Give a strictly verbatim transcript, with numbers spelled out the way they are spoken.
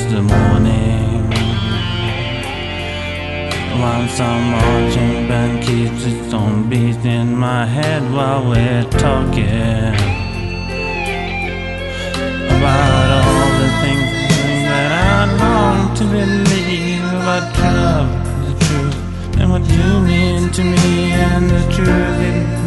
the morning, while some marching band keeps its own beat in my head while we're talking about all the things that I long to believe about love, the truth, and what you mean to me, and the truth. It